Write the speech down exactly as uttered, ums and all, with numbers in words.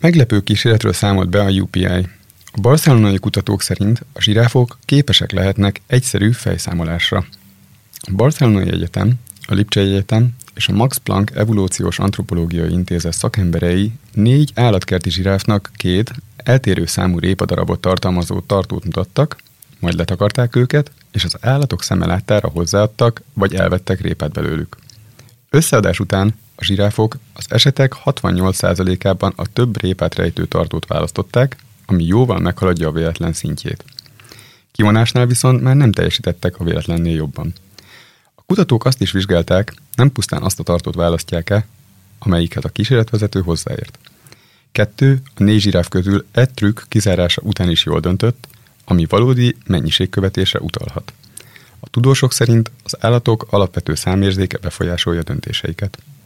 Meglepő kísérletről számolt be a U P I. A barcelonai kutatók szerint a zsiráfok képesek lehetnek egyszerű fejszámolásra. A Barcelonai Egyetem, a Lipcsei Egyetem és a Max Planck Evolúciós Antropológiai Intézet szakemberei négy állatkerti zsiráfnak két eltérő számú répadarabot tartalmazó tartót mutattak, majd letakarták őket, és az állatok szeme láttára hozzáadtak, vagy elvettek répát belőlük. Összeadás után a zsiráfok az esetek hatvannyolc százalékában a több répát rejtő tartót választották, ami jóval meghaladja a véletlen szintjét. Kivonásnál viszont már nem teljesítettek a véletlennél jobban. A kutatók azt is vizsgálták, nem pusztán azt a tartót választják-e, amelyiket a kísérletvezető hozzáért. Kettő, a négy zsiráf közül egy trükk kizárása után is jól döntött, ami valódi mennyiségkövetésre utalhat. A tudósok szerint az állatok alapvető számérzéke befolyásolja döntéseiket.